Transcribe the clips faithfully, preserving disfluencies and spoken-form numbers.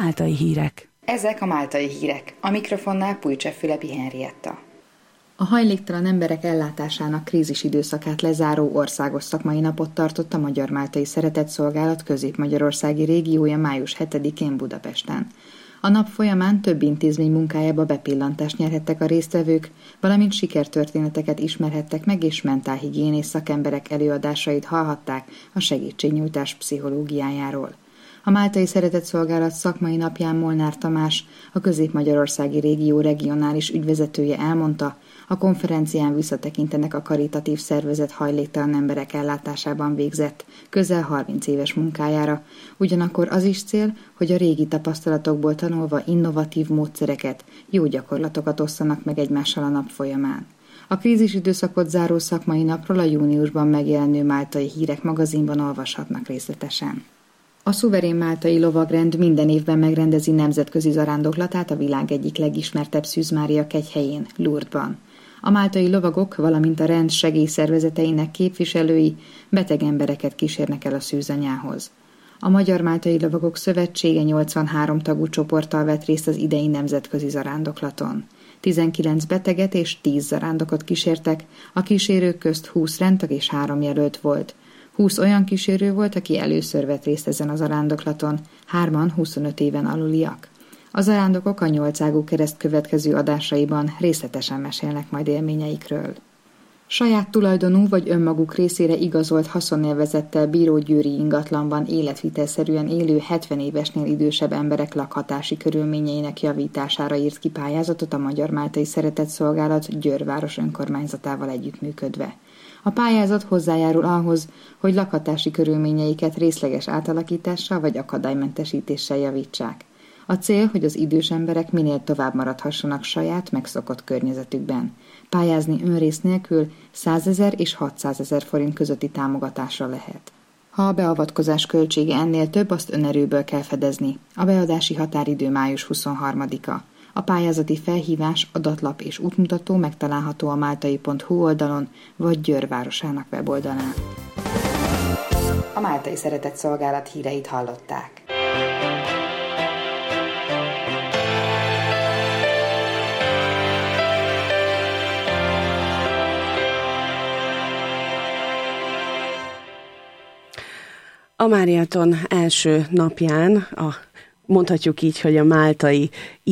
máltai hírek. Ezek a máltai hírek. A mikrofonnál Pujcseff Fülepi Henrietta. A hajléktalan emberek ellátásának krízis időszakát lezáró országos szakmai napot tartott a Magyar-Máltai Szeretetszolgálat közép-magyarországi régiója május hetedikén Budapesten. A nap folyamán több intézmény munkájába bepillantást nyerhettek a résztvevők, valamint sikertörténeteket ismerhettek meg, és mentálhigiénész szakemberek előadásait hallhatták a segítségnyújtás pszichológiájáról. A Máltai Szeretetszolgálat szakmai napján Molnár Tamás, a közép-magyarországi régió regionális ügyvezetője elmondta, a konferencián visszatekintenek a karitatív szervezet hajléktalan emberek ellátásában végzett, közel harminc éves munkájára, ugyanakkor az is cél, hogy a régi tapasztalatokból tanulva innovatív módszereket, jó gyakorlatokat osszanak meg egymással a nap folyamán. A krízis időszakot záró szakmai napról a júniusban megjelenő Máltai Hírek magazinban olvashatnak részletesen. A szuverén máltai lovagrend minden évben megrendezi nemzetközi zarándoklatát a világ egyik legismertebb Szűz Mária kegyhelyén, Lourdesban. A máltai lovagok, valamint a rend segélyszervezeteinek képviselői beteg embereket kísérnek el a szűzanyához. A Magyar Máltai Lovagok Szövetsége nyolcvanhárom tagú csoporttal vett részt az idei nemzetközi zarándoklaton. tizenkilenc beteget és tíz zarándokot kísértek, a kísérők közt húsz rendtag és három jelölt volt. húsz olyan kísérő volt, aki először vett részt ezen a zarándoklaton, hárman huszonöt éven aluliak. A zarándokok a nyolcágú kereszt következő adásaiban részletesen mesélnek majd élményeikről. Saját tulajdonú vagy önmaguk részére igazolt haszonélvezettel bíró győri ingatlanban életvitelszerűen élő hetven évesnél idősebb emberek lakhatási körülményeinek javítására írt ki pályázatot a Magyar-Máltai Szeretetszolgálat Győr város önkormányzatával együttműködve. A pályázat hozzájárul ahhoz, hogy lakhatási körülményeiket részleges átalakítással vagy akadálymentesítéssel javítsák. A cél, hogy az idős emberek minél tovább maradhassanak saját, megszokott környezetükben. Pályázni önrész nélkül százezer és hatszázezer forint közötti támogatásra lehet. Ha a beavatkozás költsége ennél több, azt önerőből kell fedezni. A beadási határidő május huszonharmadika. A pályázati felhívás, adatlap és útmutató megtalálható a máltai pont hu oldalon, vagy Győr városának weboldalán. A Máltai Szeretetszolgálat híreit hallották. A Máriaton első napján, a, mondhatjuk így, hogy a máltai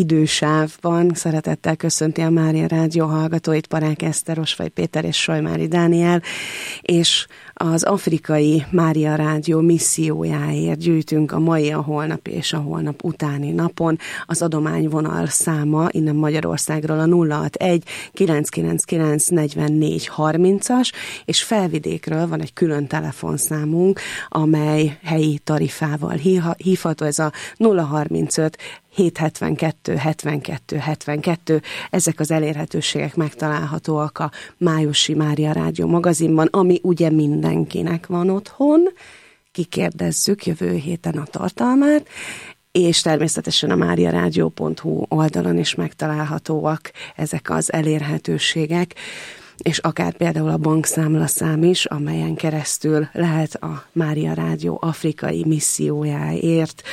idősávban szeretettel köszönti a Mária Rádió hallgatóit Paránk Eszter, Osvay Péter és Solymári Dániel, és az Afrikai Mária Rádió missziójáért gyűjtünk a mai, a holnap és a holnap utáni napon. Az adományvonal száma innen Magyarországról a nulla hatvanegy kilenc kilenc kilenc negyvennégy harmincas, és Felvidékről van egy külön telefonszámunk, amely helyi tarifával hívható, ez a nulla harmincöt hétszázhetvenkettő hetvenkettő hetvenkettő. Ezek az elérhetőségek megtalálhatóak a májusi Mária Rádió magazinban, ami ugye mindenkinek van otthon. Kikérdezzük jövő héten a tartalmát, és természetesen a máriaradio pont hu oldalon is megtalálhatóak ezek az elérhetőségek, és akár például a bankszámlaszám is, amelyen keresztül lehet a Mária Rádió afrikai missziójáért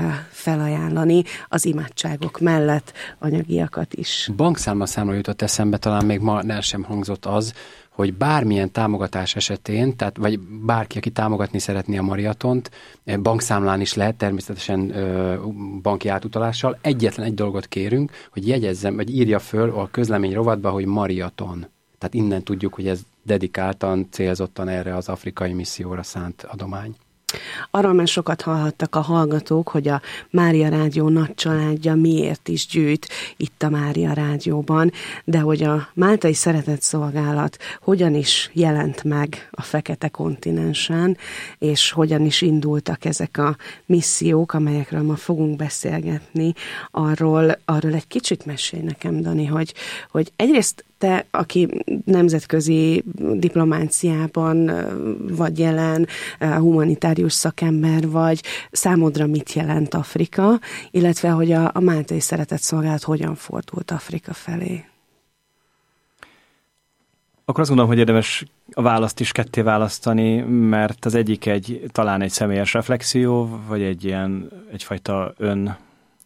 felajánlani az imádságok mellett anyagiakat is. Bankszámlaszámról jutott eszembe, talán még ma el sem hangzott az, hogy bármilyen támogatás esetén, tehát vagy bárki, aki támogatni szeretné a Mariatont, bankszámlán is lehet, természetesen ö, banki átutalással, egyetlen egy dolgot kérünk, hogy jegyezzem, vagy írja föl a közlemény rovatba, hogy Mariaton. Tehát innen tudjuk, hogy ez dedikáltan, célzottan erre az afrikai misszióra szánt adomány. Arról már sokat hallhattak a hallgatók, hogy a Mária Rádió nagy családja miért is gyűjt itt a Mária Rádióban, de hogy a Máltai Szeretetszolgálat hogyan is jelent meg a fekete kontinensen, és hogyan is indultak ezek a missziók, amelyekről ma fogunk beszélgetni, arról, arról egy kicsit mesélj nekem, Dani, hogy, hogy egyrészt te, aki nemzetközi diplomáciában vagy jelen, humanitárius szakember vagy, számodra mit jelent Afrika, illetve hogy a, a Máltai Szeretetszolgálat hogyan fordult Afrika felé? Akkor azt gondolom, hogy érdemes a választ is ketté választani, mert az egyik egy talán egy személyes reflexió, vagy egy ilyen egyfajta ön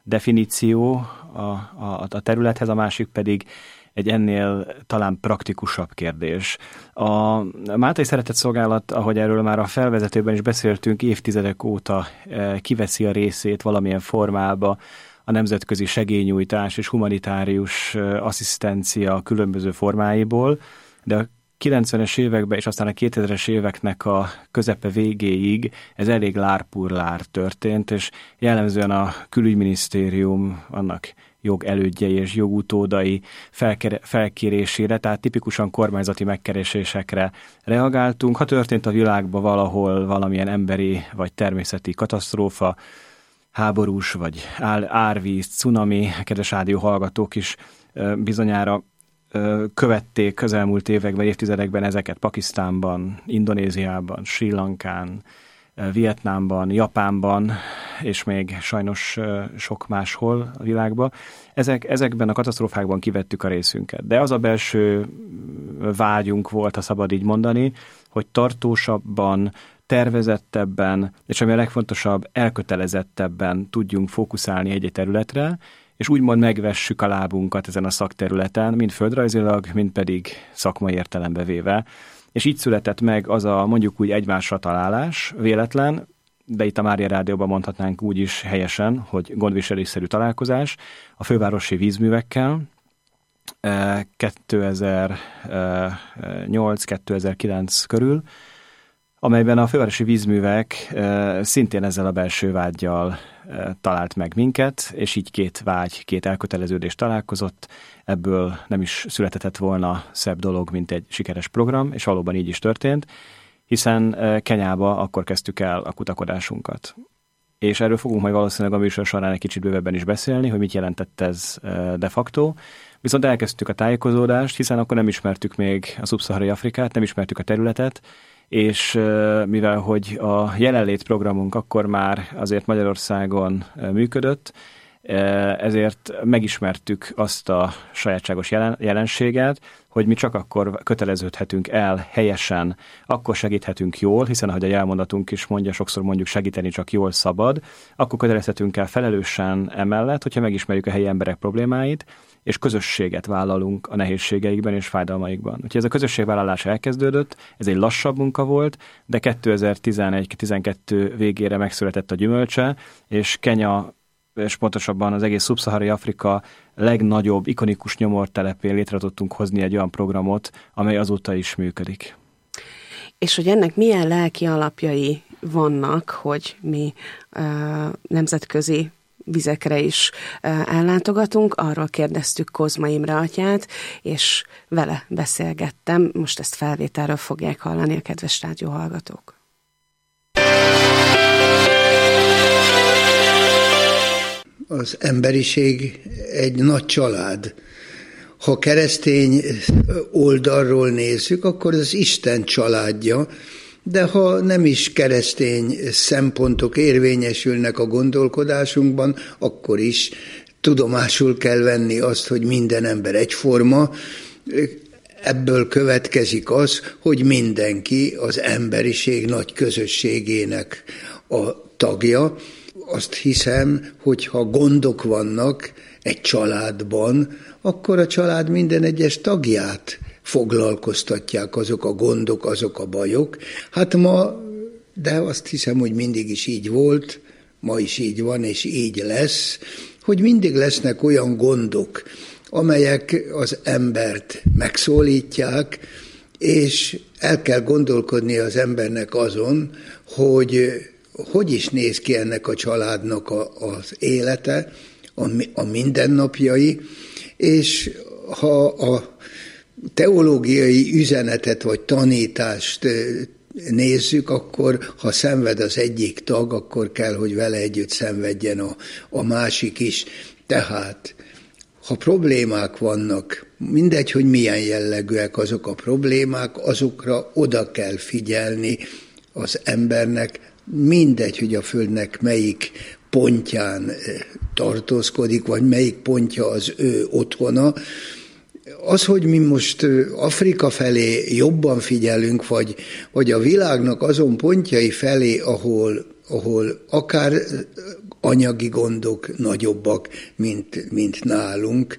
definíció a, a, a területhez, a másik pedig egy ennél talán praktikusabb kérdés. A Máltai Szeretetszolgálat, ahogy erről már a felvezetőben is beszéltünk, évtizedek óta kiveszi a részét valamilyen formába a nemzetközi segélynyújtás és humanitárius asszisztencia különböző formáiból, de a kilencvenes években és aztán a kétezres éveknek a közepe végéig ez elég lárpurlár történt, és jellemzően a külügyminisztérium, annak jogelődjei és jogutódai felkere- felkérésére, tehát tipikusan kormányzati megkeresésekre reagáltunk. Ha történt a világban valahol valamilyen emberi vagy természeti katasztrófa, háborús vagy árvíz, cunami, kedves rádió hallgatók is bizonyára követték közelmúlt években, évtizedekben ezeket Pakisztánban, Indonéziában, Srí Lankán, Vietnámban, Japánban, és még sajnos sok máshol a világban. Ezek, ezekben a katasztrófákban kivettük a részünket. De az a belső vágyunk volt, ha szabad így mondani, hogy tartósabban, tervezettebben, és ami a legfontosabb, elkötelezettebben tudjunk fókuszálni egy-egy területre, és úgymond megvessük a lábunkat ezen a szakterületen, mind földrajzilag, mind pedig szakmai értelembe véve. És így született meg az a mondjuk úgy egymásra találás, véletlen, de itt a Mária Rádióban mondhatnánk úgy is helyesen, hogy gondviselésszerű találkozás a fővárosi vízművekkel kétezer-nyolc kétezer-kilenc körül, amelyben a fővárosi vízművek szintén ezzel a belső vággyal talált meg minket, és így két vágy, két elköteleződés találkozott, ebből nem is született volna szebb dolog, mint egy sikeres program, és valóban így is történt, hiszen Kenyába akkor kezdtük el a kutakodásunkat. És erről fogunk majd valószínűleg a műsor során egy kicsit bővebben is beszélni, hogy mit jelentett ez de facto. Viszont elkezdtük a tájékozódást, hiszen akkor nem ismertük még a szubszaharai Afrikát, nem ismertük a területet, és mivel hogy a jelenlét programunk akkor már azért Magyarországon működött, ezért megismertük azt a sajátságos jelen, jelenséget, hogy mi csak akkor köteleződhetünk el helyesen, akkor segíthetünk jól, hiszen ahogy a jelmondatunk is mondja, sokszor mondjuk segíteni csak jól szabad, akkor kötelezhetünk el felelősen emellett, hogyha megismerjük a helyi emberek problémáit, és közösséget vállalunk a nehézségeikben és fájdalmaikban. Úgyhogy ez a közösségvállalás elkezdődött, ez egy lassabb munka volt, de kétezer-tizenegy-tizenkettő végére megszületett a gyümölcse, és Kenya, és pontosabban az egész szubszaharai Afrika legnagyobb, ikonikus nyomortelepén létre tudtunk hozni egy olyan programot, amely azóta is működik. És hogy ennek milyen lelki alapjai vannak, hogy mi uh, nemzetközi vizekre is uh, ellátogatunk, arról kérdeztük Kozma Imre atyát, és vele beszélgettem, most ezt felvételről fogják hallani a kedves rádióhallgatók. Az emberiség egy nagy család. Ha keresztény oldalról nézzük, akkor az Isten családja, de ha nem is keresztény szempontok érvényesülnek a gondolkodásunkban, akkor is tudomásul kell venni azt, hogy minden ember egyforma. Ebből következik az, hogy mindenki az emberiség nagy közösségének a tagja. Azt hiszem, hogy ha gondok vannak egy családban, akkor a család minden egyes tagját foglalkoztatják azok a gondok, azok a bajok. Hát ma, de azt hiszem, hogy mindig is így volt, ma is így van, és így lesz, hogy mindig lesznek olyan gondok, amelyek az embert megszólítják, és el kell gondolkodni az embernek azon, hogy hogy is néz ki ennek a családnak a, az élete, a, a mindennapjai, és ha a teológiai üzenetet vagy tanítást nézzük, akkor ha szenved az egyik tag, akkor kell, hogy vele együtt szenvedjen a, a másik is. Tehát, ha problémák vannak, mindegy, hogy milyen jellegűek azok a problémák, azokra oda kell figyelni az embernek, mindegy, hogy a Földnek melyik pontján tartózkodik, vagy melyik pontja az ő otthona. Az, hogy mi most Afrika felé jobban figyelünk, vagy, vagy a világnak azon pontjai felé, ahol, ahol akár anyagi gondok nagyobbak, mint, mint nálunk.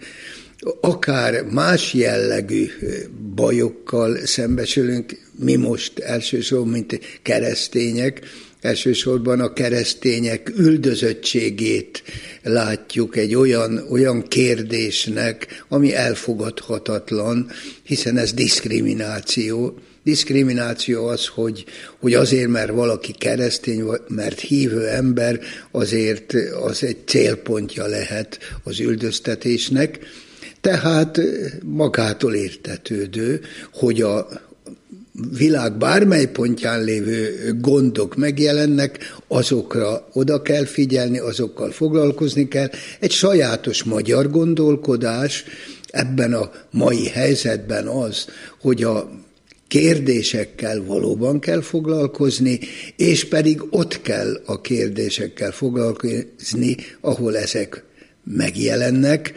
Akár más jellegű bajokkal szembesülünk, mi most elsősorban, mint keresztények, elsősorban a keresztények üldözöttségét látjuk egy olyan, olyan kérdésnek, ami elfogadhatatlan, hiszen ez diszkrimináció. Diszkrimináció az, hogy, hogy azért, mert valaki keresztény, mert hívő ember, azért az egy célpontja lehet az üldöztetésnek. Tehát magától értetődő, hogy a világ bármely pontján lévő gondok megjelennek, azokra oda kell figyelni, azokkal foglalkozni kell. Egy sajátos magyar gondolkodás ebben a mai helyzetben az, hogy a kérdésekkel valóban kell foglalkozni, és pedig ott kell a kérdésekkel foglalkozni, ahol ezek megjelennek,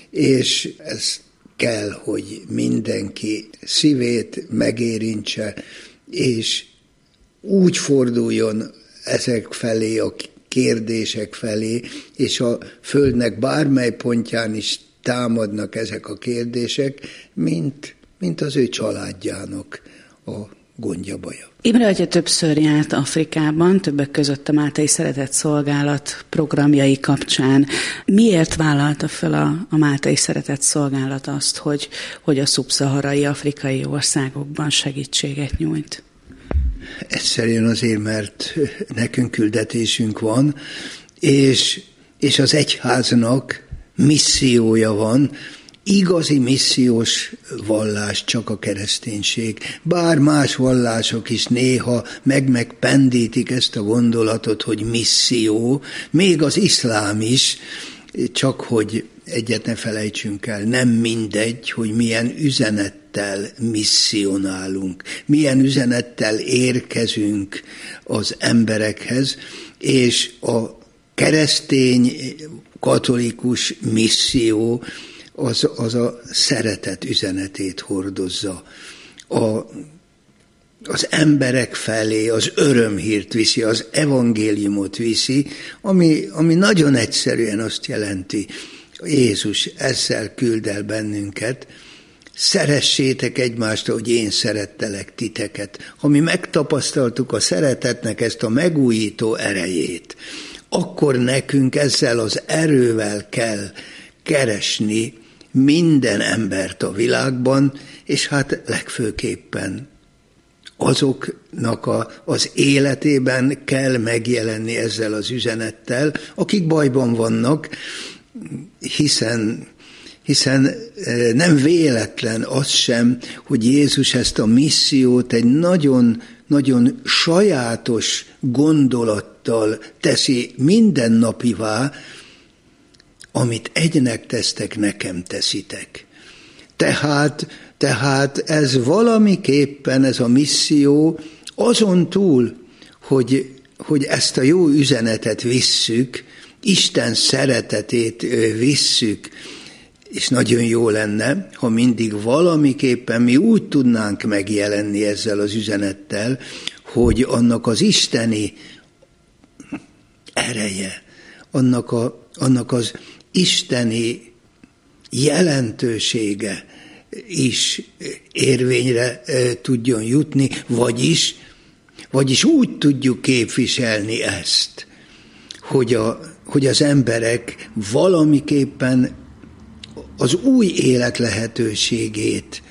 és ez kell, hogy mindenki szívét megérintse, és úgy forduljon ezek felé, a kérdések felé, és a Földnek bármely pontján is támadnak ezek a kérdések, mint, mint az ő családjának a gondja, baja. Imre atya többször járt Afrikában, többek között a Máltai Szeretett Szolgálat programjai kapcsán. Miért vállalta fel a, a Máltai Szeretett Szolgálat azt, hogy, hogy a szubszaharai afrikai országokban segítséget nyújt? Egyszerűen azért, mert nekünk küldetésünk van, és, és az egyháznak missziója van. Igazi missziós vallás csak a kereszténység. Bár más vallások is néha meg-megpendítik ezt a gondolatot, hogy misszió, még az iszlám is, csak hogy egyet ne felejtsünk el, nem mindegy, hogy milyen üzenettel misszionálunk, milyen üzenettel érkezünk az emberekhez, és a keresztény katolikus misszió Az, az a szeretet üzenetét hordozza. A, az emberek felé az örömhírt viszi, az evangéliumot viszi, ami, ami nagyon egyszerűen azt jelenti, Jézus ezzel küld el bennünket, szeressétek egymást, ahogy én szerettelek titeket. Ha mi megtapasztaltuk a szeretetnek ezt a megújító erejét, akkor nekünk ezzel az erővel kell keresni minden embert a világban, és hát legfőképpen azoknak a, az életében kell megjelenni ezzel az üzenettel, akik bajban vannak, hiszen, hiszen nem véletlen az sem, hogy Jézus ezt a missziót egy nagyon, nagyon sajátos gondolattal teszi mindennapivá, amit egynek tesztek, nekem teszitek. Tehát, tehát ez valamiképpen, ez a misszió azon túl, hogy, hogy ezt a jó üzenetet visszük, Isten szeretetét visszük, és nagyon jó lenne, ha mindig valamiképpen mi úgy tudnánk megjelenni ezzel az üzenettel, hogy annak az isteni ereje, annak, a, annak az isteni jelentősége is érvényre tudjon jutni, vagyis, vagyis úgy tudjuk képviselni ezt, hogy, a, hogy az emberek valamiképpen az új élet lehetőségét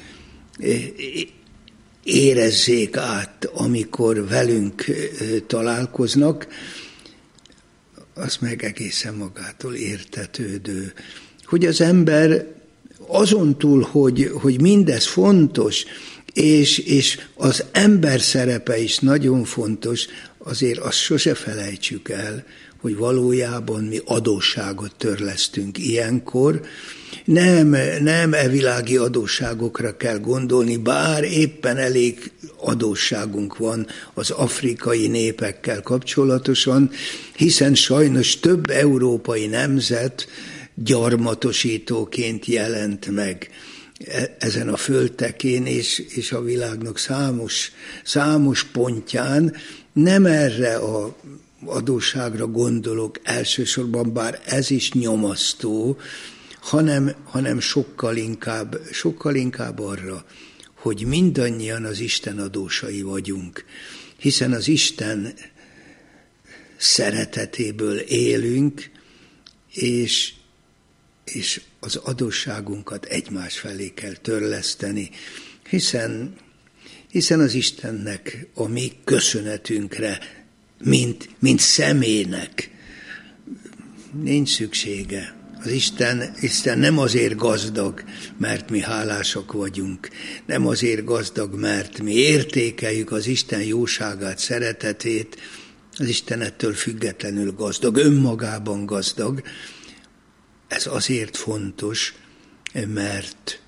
érezzék át, amikor velünk találkoznak, az meg egészen magától értetődő, hogy az ember azon túl, hogy, hogy mindez fontos, és, és az ember szerepe is nagyon fontos, azért azt sose felejtsük el, hogy valójában mi adósságot törlesztünk ilyenkor. Nem, nem e világi adósságokra kell gondolni, bár éppen elég adósságunk van az afrikai népekkel kapcsolatosan, hiszen sajnos több európai nemzet gyarmatosítóként jelent meg ezen a földtekén, és, és a világnak számos, számos pontján nem erre a adósságra gondolok elsősorban, bár ez is nyomasztó, hanem, hanem sokkal inkább, sokkal inkább arra, hogy mindannyian az Isten adósai vagyunk, hiszen az Isten szeretetéből élünk, és, és az adósságunkat egymás felé kell törleszteni, hiszen, hiszen az Istennek a mi köszönetünkre, mint, mint személynek nincs szüksége. Az Isten, Isten nem azért gazdag, mert mi hálásak vagyunk, nem azért gazdag, mert mi értékeljük az Isten jóságát, szeretetét, az Isten ettől függetlenül gazdag, önmagában gazdag. Ez azért fontos, mert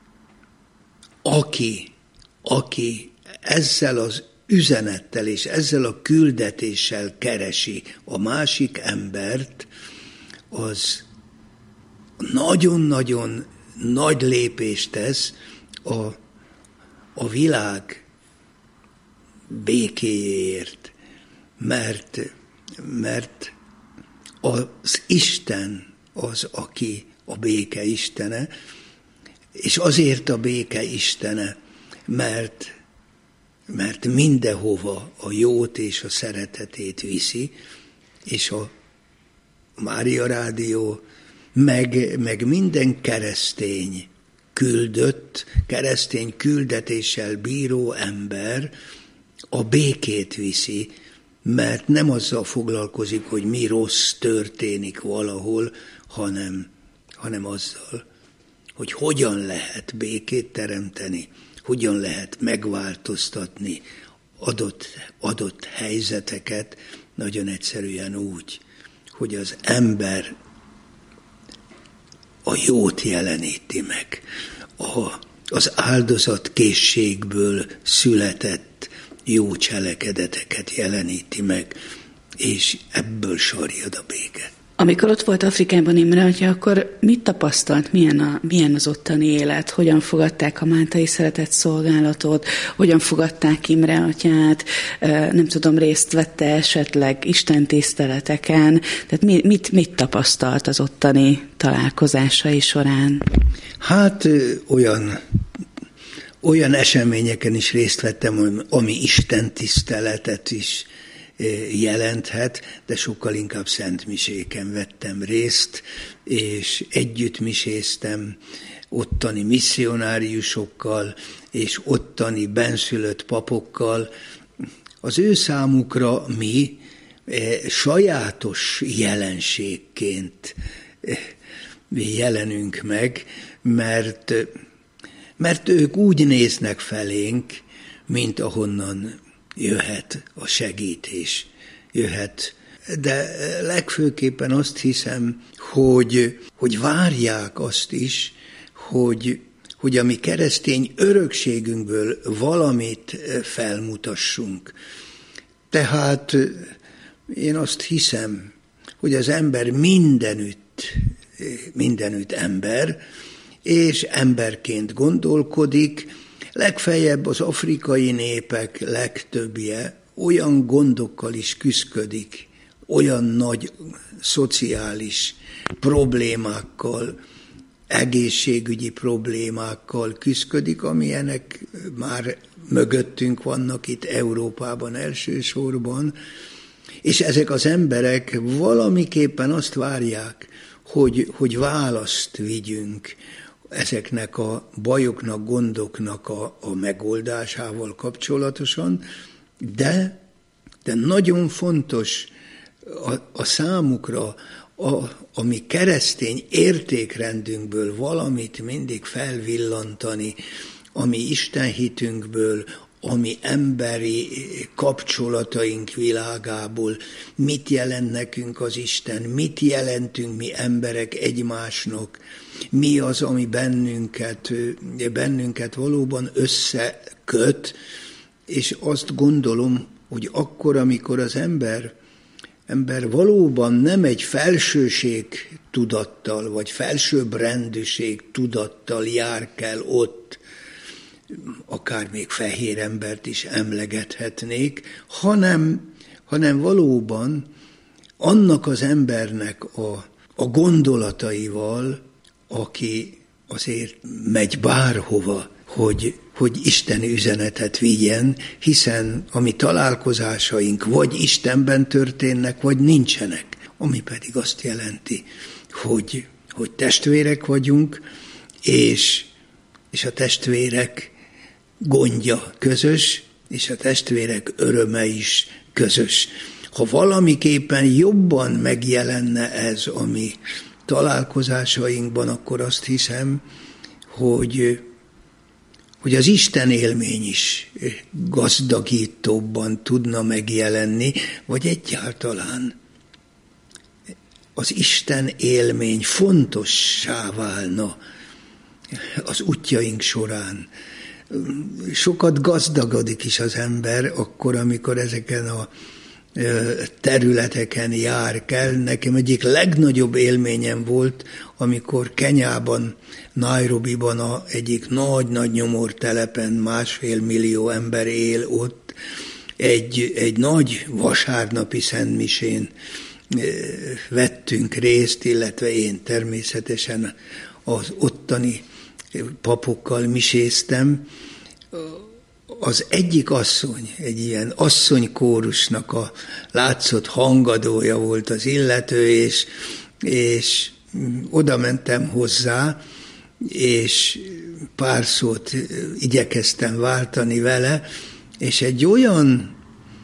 aki, aki ezzel az üzenettel és ezzel a küldetéssel keresi a másik embert, az nagyon-nagyon nagy lépést tesz a, a világ békéjéért, mert, mert az Isten az, aki a béke istene, és azért a béke istene, mert, mert mindenhova a jót és a szeretetét viszi, és a Mária Rádió Meg, meg minden keresztény küldött, keresztény küldetéssel bíró ember a békét viszi, mert nem azzal foglalkozik, hogy mi rossz történik valahol, hanem, hanem azzal, hogy hogyan lehet békét teremteni, hogyan lehet megváltoztatni adott, adott helyzeteket, nagyon egyszerűen úgy, hogy az ember a jót jeleníti meg, a, az áldozatkészségből született jó cselekedeteket jeleníti meg, és ebből sarjad a béke. Amikor ott volt Afrikában Imre atya, akkor mit tapasztalt, milyen, a, milyen az ottani élet? Hogyan fogadták a máltai szeretett szolgálatot? Hogyan fogadták Imre atyát? Nem tudom, részt vette esetleg istentiszteleteken? Tehát mit, mit, mit tapasztalt az ottani találkozásai során? Hát olyan, olyan eseményeken is részt vettem, ami istentiszteletet is jelenthet, de sokkal inkább szentmiséken vettem részt, és együtt miséztem ottani misszionáriusokkal, és ottani benszülött papokkal. Az ő számukra mi eh, sajátos jelenségként eh, jelenünk meg, mert, mert ők úgy néznek felénk, mint ahonnan jöhet a segítés, jöhet. De legfőképpen azt hiszem, hogy, hogy várják azt is, hogy, hogy a mi keresztény örökségünkből valamit felmutassunk. Tehát én azt hiszem, hogy az ember mindenütt, mindenütt ember, és emberként gondolkodik. Legfeljebb az afrikai népek legtöbbje olyan gondokkal is küszködik, olyan nagy szociális problémákkal, egészségügyi problémákkal küszködik, amilyenek már mögöttünk vannak itt Európában elsősorban, és ezek az emberek valamiképpen azt várják, hogy, hogy választ vigyünk ezeknek a bajoknak, gondoknak a, a megoldásával kapcsolatosan, de, de nagyon fontos a, a számukra a, a mi keresztény értékrendünkből valamit mindig felvillantani, a mi istenhitünkből, a mi emberi kapcsolataink világából, mit jelent nekünk az Isten, mit jelentünk mi emberek egymásnak, mi az, ami bennünket, bennünket valóban összeköt, és azt gondolom, hogy akkor, amikor az ember, ember valóban nem egy felsőség tudattal, vagy felsőbbrendűség tudattal jár kell ott, akár még fehér embert is emlegethetnék, hanem, hanem valóban annak az embernek a, a gondolataival, aki azért megy bárhova, hogy, hogy isteni üzenetet vigyen, hiszen a mi találkozásaink vagy Istenben történnek, vagy nincsenek, ami pedig azt jelenti, hogy, hogy testvérek vagyunk, és, és a testvérek gondja közös, és a testvérek öröme is közös. Ha valamiképpen jobban megjelenne ez a mi találkozásainkban, akkor azt hiszem, hogy, hogy az Isten élmény is gazdagítóbban tudna megjelenni, vagy egyáltalán az Isten élmény fontossá válna az útjaink során. Sokat gazdagodik is az ember akkor, amikor ezeken a területeken jár kell. Nekem egyik legnagyobb élményem volt, amikor Kenyában, Nairobiban a egyik nagy-nagy nyomortelepen másfél millió ember él ott, egy, egy nagy vasárnapi szentmisén vettünk részt, illetve én természetesen az ottani papokkal miséztem. Az egyik asszony, egy ilyen asszonykórusnak a látszott hangadója volt az illető, és, és oda mentem hozzá, és pár szót igyekeztem váltani vele, és egy olyan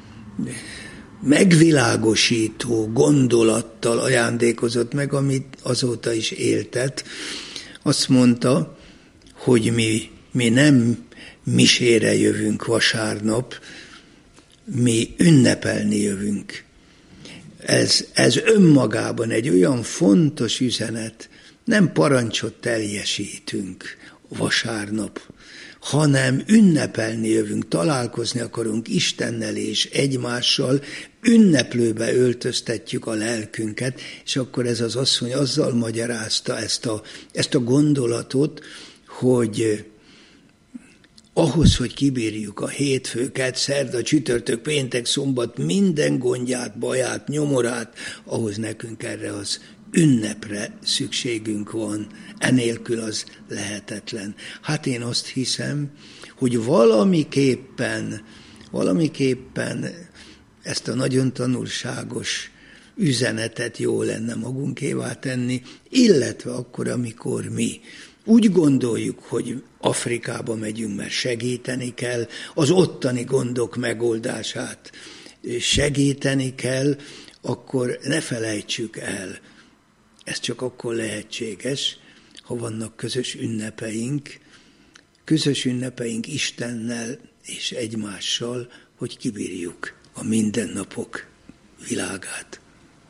megvilágosító gondolattal ajándékozott meg, amit azóta is éltet. Azt mondta, hogy mi, mi nem misére jövünk vasárnap, mi ünnepelni jövünk. Ez, ez önmagában egy olyan fontos üzenet, nem parancsot teljesítünk vasárnap, hanem ünnepelni jövünk, találkozni akarunk Istennel és egymással, ünneplőbe öltöztetjük a lelkünket, és akkor ez az asszony azzal magyarázta ezt a, ezt a gondolatot, hogy ahhoz, hogy kibírjuk a hétfőket, szerda, csütörtök, péntek, szombat, minden gondját, baját, nyomorát, ahhoz nekünk erre az ünnepre szükségünk van, enélkül az lehetetlen. Hát én azt hiszem, hogy valamiképpen, valamiképpen ezt a nagyon tanulságos üzenetet jó lenne magunkévá tenni, illetve akkor, amikor mi úgy gondoljuk, hogy Afrikába megyünk, mert segíteni kell, az ottani gondok megoldását segíteni kell, akkor ne felejtsük el, ez csak akkor lehetséges, ha vannak közös ünnepeink, közös ünnepeink Istennel és egymással, hogy kibírjuk a mindennapok világát.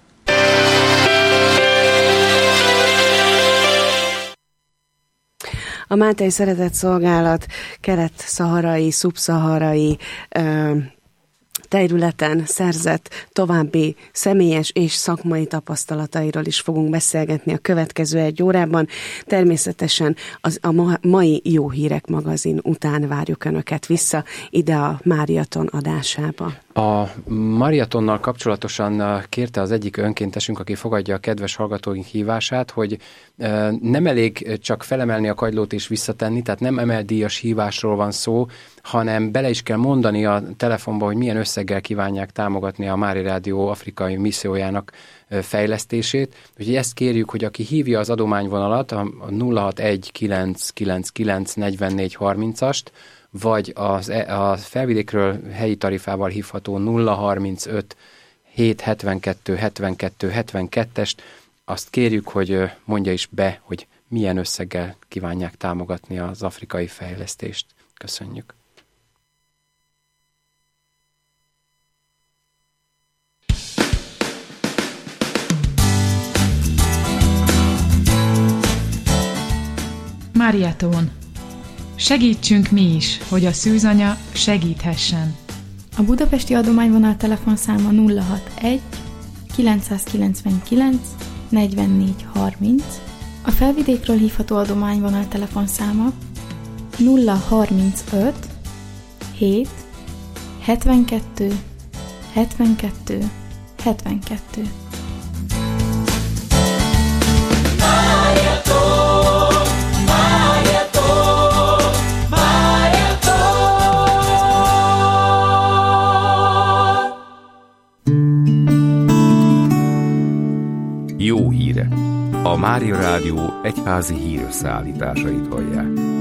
A Máltai Szeretett Szolgálat kelet-szaharai, szubszaharai ö, területen szerzett további személyes és szakmai tapasztalatairól is fogunk beszélgetni a következő egy órában. Természetesen az, a mai Jó Hírek magazin után várjuk Önöket vissza ide a Máriaton adásába. A Mariatonnal kapcsolatosan kérte az egyik önkéntesünk, aki fogadja a kedves hallgatóink hívását, hogy nem elég csak felemelni a kagylót és visszatenni, tehát nem emeldíjas hívásról van szó, hanem bele is kell mondani a telefonba, hogy milyen összeggel kívánják támogatni a Mária Rádió afrikai missziójának fejlesztését. Úgyhogy ezt kérjük, hogy aki hívja az adományvonalat, a nulla hat egy kilenc kilenc kilenc negyvennégy harmincast, vagy az, a felvidékről helyi tarifával hívható nulla harmincöt hét hetvenkettő hetvenkettő hetvenkettest, azt kérjük, hogy mondja is be, hogy milyen összeggel kívánják támogatni az afrikai fejlesztést. Köszönjük. Mariaton. Segítsünk mi is, hogy a szűzanya segíthessen. A budapesti adományvonal telefonszáma nulla hatvanegy kilencszázkilencvenkilenc negyvennégy harminc, a felvidékről hívható adományvonal telefonszáma nulla harmincöt hét hetvenkettő hetvenkettő hetvenkettő. Jó híre! A Mária Rádió egyházi hírösszeállításait hallják.